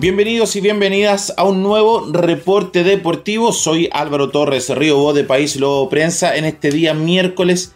Bienvenidos y bienvenidas a un nuevo reporte deportivo. Soy Álvaro Torres Río, voz de País Lobo Prensa, en este día miércoles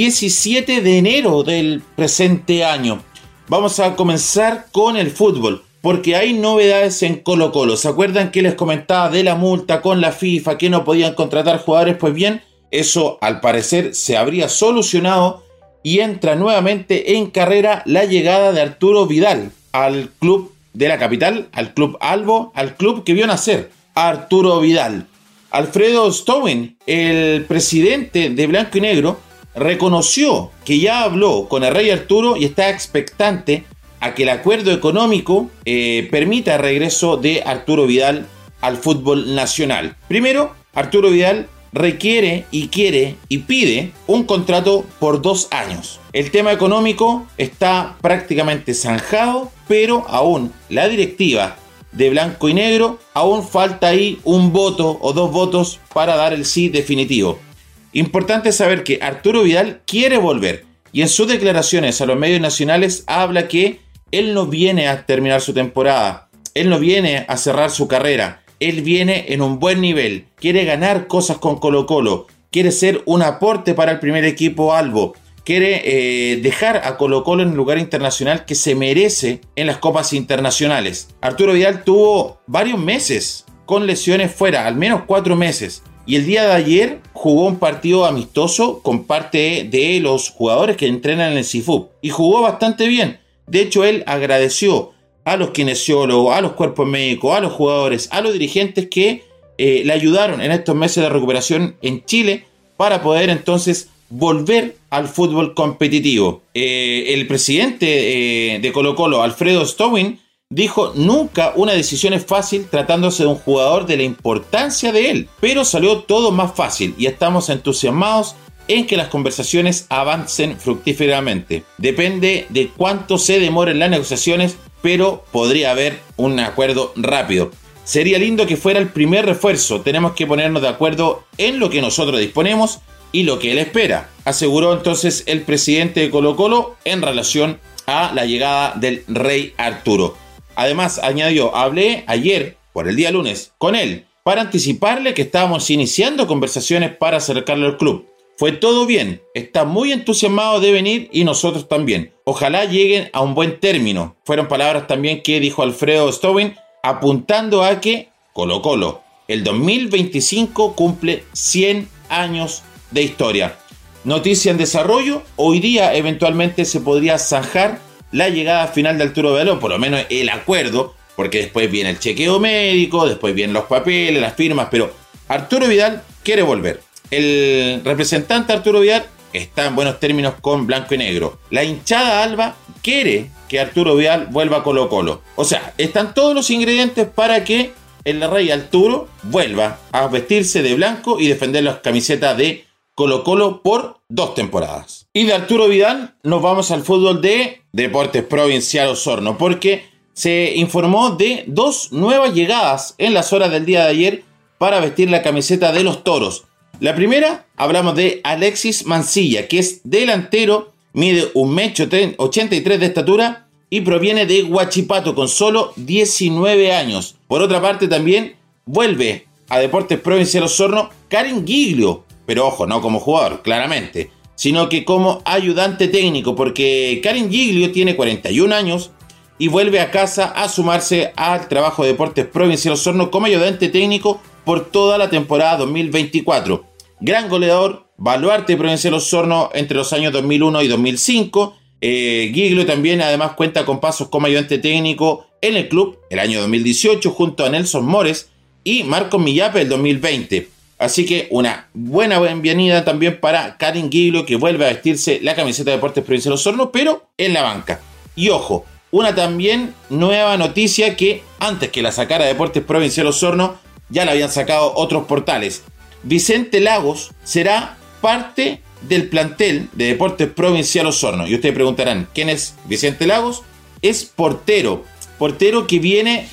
17 de enero del presente año. Vamos a comenzar con el fútbol, porque hay novedades en Colo-Colo. ¿Se acuerdan que les comentaba de la multa con la FIFA, que no podían contratar jugadores? Pues bien, eso al parecer se habría solucionado y entra nuevamente en carrera la llegada de Arturo Vidal al club de la capital, al club Albo, al club que vio nacer a Arturo Vidal. Alfredo Stowin, el presidente de Blanco y Negro, reconoció que ya habló con el Rey Arturo y está expectante a que el acuerdo económico permita el regreso de Arturo Vidal al fútbol nacional. Primero, Arturo Vidal requiere y quiere y pide un contrato por 2 años. El tema económico está prácticamente zanjado, pero aún la directiva de Blanco y Negro, aún falta ahí un voto o 2 votos para dar el sí definitivo. Importante saber que Arturo Vidal quiere volver y en sus declaraciones a los medios nacionales habla que él no viene a terminar su temporada, él no viene a cerrar su carrera. Él viene en un buen nivel, quiere ganar cosas con Colo-Colo, quiere ser un aporte para el primer equipo Albo, quiere dejar a Colo-Colo en el lugar internacional que se merece en las copas internacionales. Arturo Vidal tuvo varios meses con lesiones fuera, al menos 4 meses, y el día de ayer jugó un partido amistoso con parte de los jugadores que entrenan en el CIFUB, y jugó bastante bien. De hecho, él agradeció a los kinesiólogos, a los cuerpos médicos, a los jugadores, a los dirigentes que le ayudaron en estos meses de recuperación en Chile para poder entonces volver al fútbol competitivo. El presidente de Colo-Colo, Alfredo Stowin, dijo: nunca una decisión es fácil tratándose de un jugador de la importancia de él, pero salió todo más fácil y estamos entusiasmados en que las conversaciones avancen fructíferamente. Depende de cuánto se demoren las negociaciones, pero podría haber un acuerdo rápido. Sería lindo que fuera el primer refuerzo. Tenemos que ponernos de acuerdo en lo que nosotros disponemos y lo que él espera, aseguró entonces el presidente de Colo-Colo en relación a la llegada del Rey Arturo. Además, añadió: hablé ayer, por el día lunes, con él para anticiparle que estábamos iniciando conversaciones para acercarlo al club. Fue todo bien, está muy entusiasmado de venir y nosotros también. Ojalá lleguen a un buen término. Fueron palabras también que dijo Alfredo Stowin, apuntando a que Colo-Colo el 2025 cumple 100 años de historia. Noticia en desarrollo: hoy día eventualmente se podría zanjar la llegada final de Arturo Vidal, por lo menos el acuerdo, porque después viene el chequeo médico, después vienen los papeles, las firmas, pero Arturo Vidal quiere volver. El representante Arturo Vidal está en buenos términos con Blanco y Negro. La hinchada alba quiere que Arturo Vidal vuelva a Colo-Colo. O sea, están todos los ingredientes para que el Rey Arturo vuelva a vestirse de blanco y defender las camisetas de Colo-Colo por 2 temporadas. Y de Arturo Vidal nos vamos al fútbol de Deportes Provincial Osorno, porque se informó de 2 nuevas llegadas en las horas del día de ayer para vestir la camiseta de los Toros. La primera, hablamos de Alexis Mancilla, que es delantero, mide 1,83 m de estatura y proviene de Huachipato con solo 19 años. Por otra parte, también vuelve a Deportes Provincial Osorno Karen Giglio, pero ojo, no como jugador, claramente, sino que como ayudante técnico, porque Karen Giglio tiene 41 años y vuelve a casa a sumarse al trabajo de Deportes Provincial Osorno como ayudante técnico por toda la temporada 2024. Gran goleador, baluarte Provincial Osorno entre los años 2001 y 2005. Giglio también además cuenta con pasos como ayudante técnico en el club el año 2018 junto a Nelson Mores y Marcos Millape el 2020. Así que una buena bienvenida también para Karen Giglio, que vuelve a vestirse la camiseta de Deportes Provincial Osorno, pero en la banca. Y ojo, una también nueva noticia que antes que la sacara Deportes Provincial Osorno ya la habían sacado otros portales. Vicente Lagos será parte del plantel de Deportes Provincial Osorno. Y ustedes preguntarán, ¿quién es Vicente Lagos? Es portero que viene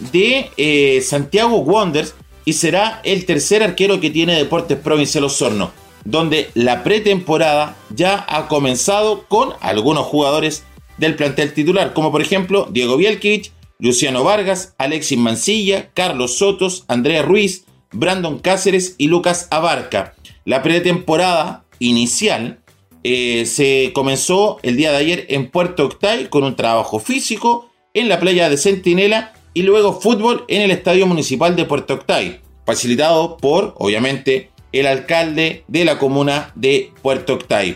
de Santiago Wanderers y será el tercer arquero que tiene Deportes Provincial Osorno, donde la pretemporada ya ha comenzado con algunos jugadores del plantel titular, como por ejemplo Diego Bielkiewicz, Luciano Vargas, Alexis Mancilla, Carlos Sotos, Andrea Ruiz, Brandon Cáceres y Lucas Abarca. La pretemporada inicial se comenzó el día de ayer en Puerto Octay con un trabajo físico en la playa de Centinela y luego fútbol en el Estadio Municipal de Puerto Octay, facilitado por, obviamente, el alcalde de la comuna de Puerto Octay.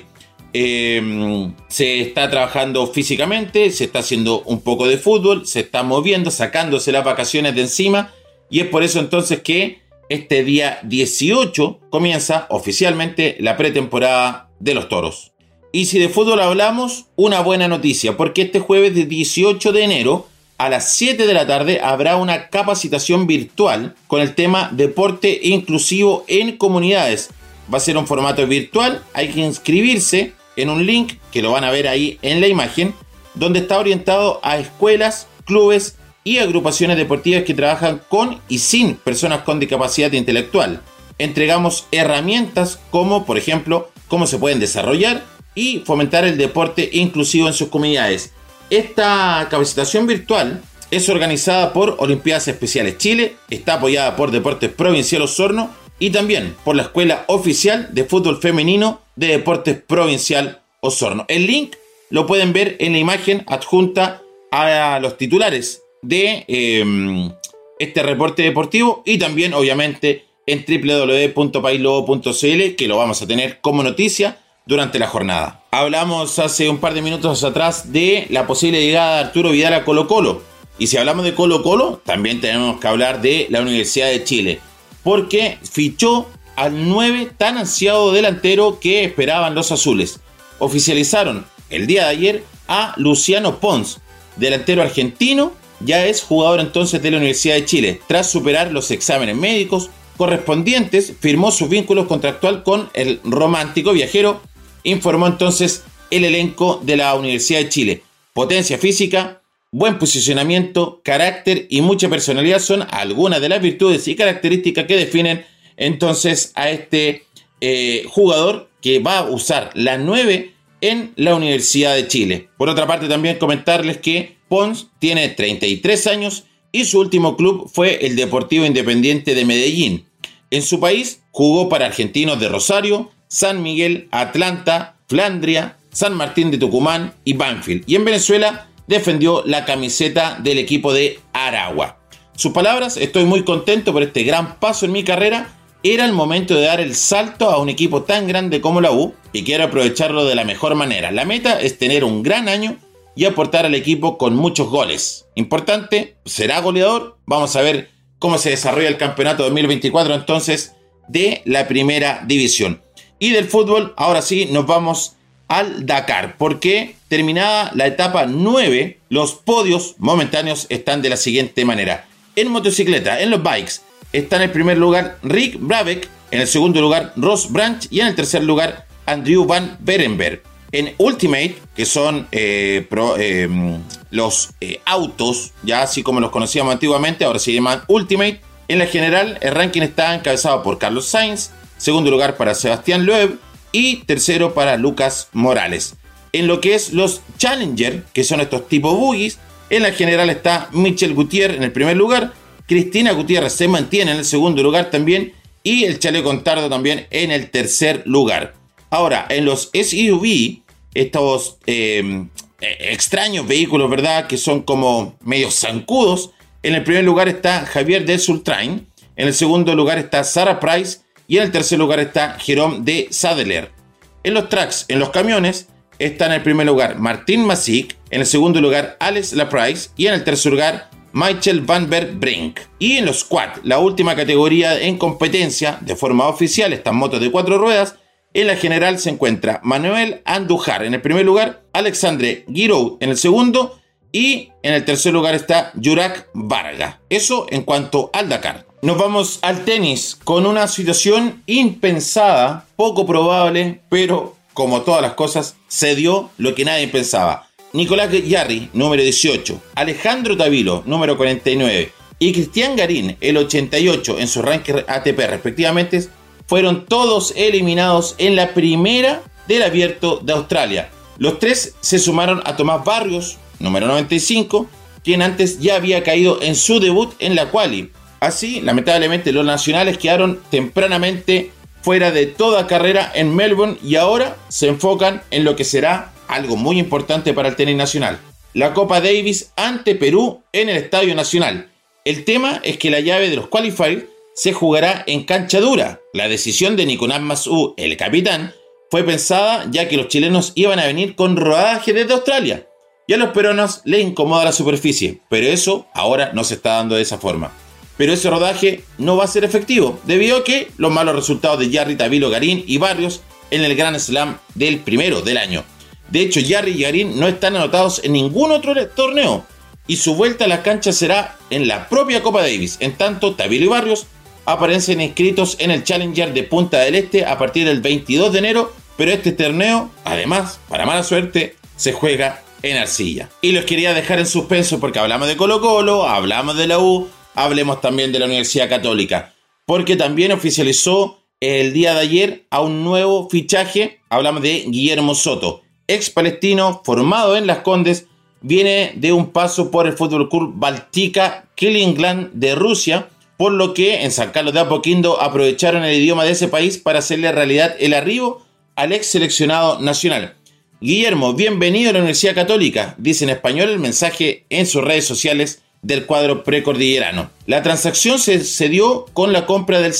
Se está trabajando físicamente, se está haciendo un poco de fútbol, se está moviendo, sacándose las vacaciones de encima, y es por eso entonces que este día 18 comienza oficialmente la pretemporada de los Toros. Y si de fútbol hablamos, una buena noticia, porque este jueves de 18 de enero a las 7 de la tarde habrá una capacitación virtual con el tema deporte inclusivo en comunidades. Va a ser un formato virtual, hay que inscribirse en un link que lo van a ver ahí en la imagen, donde está orientado a escuelas, clubes y agrupaciones deportivas que trabajan con y sin personas con discapacidad intelectual. Entregamos herramientas como, por ejemplo, cómo se pueden desarrollar y fomentar el deporte inclusivo en sus comunidades. Esta capacitación virtual es organizada por Olimpiadas Especiales Chile, está apoyada por Deportes Provincial Osorno y también por la Escuela Oficial de Fútbol Femenino de Deportes Provincial Osorno. El link lo pueden ver en la imagen adjunta a los titulares de este reporte deportivo y también obviamente en www.paislobo.cl, que lo vamos a tener como noticia durante la jornada. Hablamos hace un par de minutos atrás de la posible llegada de Arturo Vidal a Colo-Colo, y si hablamos de Colo-Colo también tenemos que hablar de la Universidad de Chile, porque fichó al 9 tan ansiado delantero que esperaban los azules. Oficializaron el día de ayer a Luciano Pons, delantero argentino, ya es jugador entonces de la Universidad de Chile. Tras superar los exámenes médicos correspondientes, firmó su vínculo contractual con el romántico viajero, informó entonces el elenco de la Universidad de Chile. Potencia física, buen posicionamiento, carácter y mucha personalidad son algunas de las virtudes y características que definen entonces a este jugador que va a usar la 9 en la Universidad de Chile. Por otra parte, también comentarles que Pons tiene 33 años y su último club fue el Deportivo Independiente de Medellín. En su país jugó para Argentinos de Rosario, San Miguel, Atlanta, Flandria, San Martín de Tucumán y Banfield. Y en Venezuela defendió la camiseta del equipo de Aragua. Sus palabras: estoy muy contento por este gran paso en mi carrera. Era el momento de dar el salto a un equipo tan grande como la U y quiero aprovecharlo de la mejor manera. La meta es tener un gran año y aportar al equipo con muchos goles. Importante, será goleador. Vamos a ver cómo se desarrolla el campeonato 2024 entonces de la primera división. Y del fútbol, ahora sí, nos vamos al Dakar, porque terminada la etapa 9, los podios momentáneos están de la siguiente manera. En motocicleta, en los bikes, está en el primer lugar Rick Brabeck, en el segundo lugar Ross Branch y en el tercer lugar Andrew Van Berenberg. En Ultimate, que son los autos, ya así como los conocíamos antiguamente, ahora se llaman Ultimate. En la general, el ranking está encabezado por Carlos Sainz, segundo lugar para Sebastián Loeb y tercero para Lucas Morales. En lo que es los Challenger, que son estos tipos buggies, en la general está Michelle Gutiérrez en el primer lugar, Cristina Gutiérrez se mantiene en el segundo lugar también y el Chaleco Contardo también en el tercer lugar. Ahora, en los SUV, estos extraños vehículos, ¿verdad?, que son como medio zancudos, en el primer lugar está Javier de Sultrain, en el segundo lugar está Sarah Price y en el tercer lugar está Jerome de Sadler. En los tracks, en los camiones, está en el primer lugar Martín Masic, en el segundo lugar Alex Laprice y en el tercer lugar Michael Van Brink. Y en los quad, la última categoría en competencia de forma oficial, estas motos de 4 ruedas, en la general se encuentra Manuel Andújar en el primer lugar, Alexandre Guiraud en el segundo y en el tercer lugar está Yurak Varga. Eso en cuanto al Dakar. Nos vamos al tenis con una situación impensada, poco probable, pero como todas las cosas, se dio lo que nadie pensaba. Nicolás Jarry, número 18, Alejandro Tavilo, número 49, y Cristian Garín, el 88, en su ranking ATP respectivamente, fueron todos eliminados en la primera del Abierto de Australia. Los tres se sumaron a Tomás Barrios, número 95, quien antes ya había caído en su debut en la quali. Así, lamentablemente, los nacionales quedaron tempranamente fuera de toda carrera en Melbourne y ahora se enfocan en lo que será algo muy importante para el tenis nacional: la Copa Davis ante Perú en el Estadio Nacional. El tema es que la llave de los qualifiers se jugará en cancha dura. La decisión de Nicolás Masú, el capitán, fue pensada ya que los chilenos iban a venir con rodaje desde Australia y a los peruanos les incomoda la superficie, pero eso ahora no se está dando de esa forma. Pero ese rodaje no va a ser efectivo debido a que los malos resultados de Jarry, Tavilo, Garín y Barrios en el Grand Slam del primero del año. De hecho, Jarry y Garín no están anotados en ningún otro torneo y su vuelta a la cancha será en la propia Copa Davis. En tanto, Tavilo y Barrios aparecen inscritos en el Challenger de Punta del Este a partir del 22 de enero, pero este torneo, además, para mala suerte, se juega en arcilla. Y los quería dejar en suspenso porque hablamos de Colo-Colo, hablamos de la U, hablemos también de la Universidad Católica, porque también oficializó el día de ayer a un nuevo fichaje. Hablamos de Guillermo Soto, ex palestino, formado en Las Condes, viene de un paso por el Fútbol Club Baltika Kaliningrad de Rusia, por lo que en San Carlos de Apoquindo aprovecharon el idioma de ese país para hacerle realidad el arribo al ex seleccionado nacional. Guillermo, bienvenido a la Universidad Católica, dice en español el mensaje en sus redes sociales del cuadro precordillerano. La transacción se dio con la compra del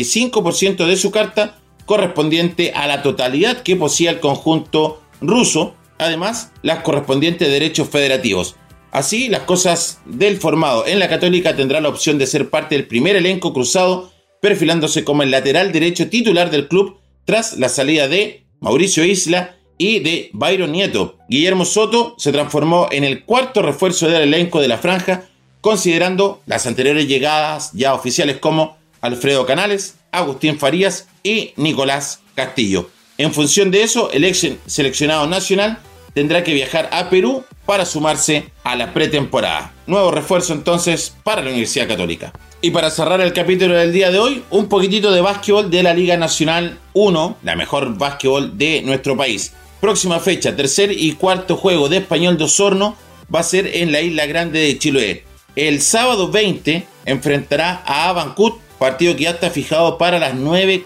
75% de su carta, correspondiente a la totalidad que poseía el conjunto ruso, además las correspondientes derechos federativos. Así, las cosas del formado en la Católica tendrá la opción de ser parte del primer elenco cruzado, perfilándose como el lateral derecho titular del club tras la salida de Mauricio Isla y de Byron Nieto. Guillermo Soto se transformó en el cuarto refuerzo del elenco de la franja, considerando las anteriores llegadas ya oficiales como Alfredo Canales, Agustín Farías y Nicolás Castillo. En función de eso, el ex seleccionado nacional tendrá que viajar a Perú para sumarse a la pretemporada. Nuevo refuerzo entonces para la Universidad Católica. Y para cerrar el capítulo del día de hoy, un poquitito de básquetbol de la Liga Nacional 1, la mejor básquetbol de nuestro país. Próxima fecha, tercer y cuarto juego de Español de Osorno va a ser en la Isla Grande de Chiloé. El sábado 20 enfrentará a Avancut, partido que ya está fijado para las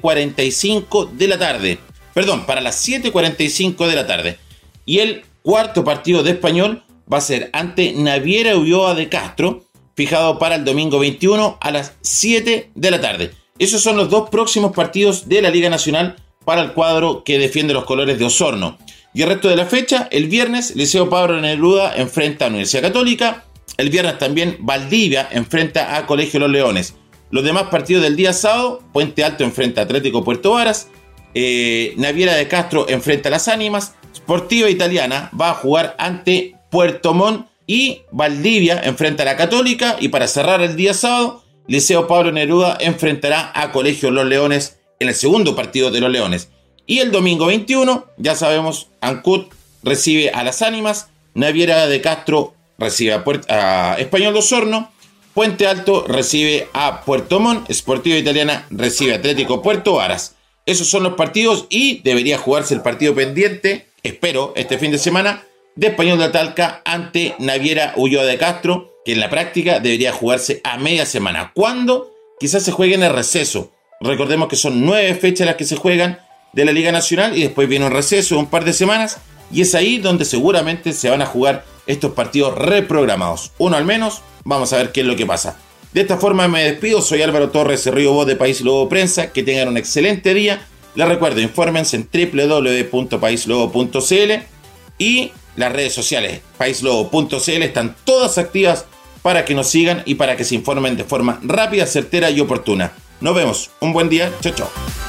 9:45 de la tarde. Perdón, para las 7:45 de la tarde. Y el cuarto partido de Español va a ser ante Naviera Ulloa de Castro, fijado para el domingo 21 a las 7 de la tarde. Esos son los dos próximos partidos de la Liga Nacional para el cuadro que defiende los colores de Osorno. Y el resto de la fecha, el viernes, Liceo Pablo Neruda enfrenta a Universidad Católica. El viernes también Valdivia enfrenta a Colegio Los Leones. Los demás partidos del día sábado, Puente Alto enfrenta a Atlético Puerto Varas, Naviera de Castro enfrenta a Las Ánimas, Sportiva Italiana va a jugar ante Puerto Montt y Valdivia enfrenta a la Católica. Y para cerrar el día sábado, Liceo Pablo Neruda enfrentará a Colegio Los Leones en el segundo partido de Los Leones. Y el domingo 21, ya sabemos, Ancut recibe a Las Ánimas, Naviera de Castro recibe a Español de Osorno, Puente Alto recibe a Puerto Montt, Sportiva Italiana recibe a Atlético Puerto Varas. Esos son los partidos y debería jugarse el partido pendiente, espero, este fin de semana, de Español de Talca ante Naviera Ulloa de Castro, que en la práctica debería jugarse a media semana. ¿Cuándo? Quizás se juegue en el receso. Recordemos que son 9 fechas las que se juegan de la Liga Nacional y después viene un receso de un par de semanas y es ahí donde seguramente se van a jugar estos partidos reprogramados. Uno al menos, vamos a ver qué es lo que pasa. De esta forma me despido, soy Álvaro Torres, Río Voz de País Lobo Prensa, que tengan un excelente día. Les recuerdo, infórmense en www.paislobo.cl y las redes sociales paislobo.cl están todas activas para que nos sigan y para que se informen de forma rápida, certera y oportuna. Nos vemos, un buen día, chao chao.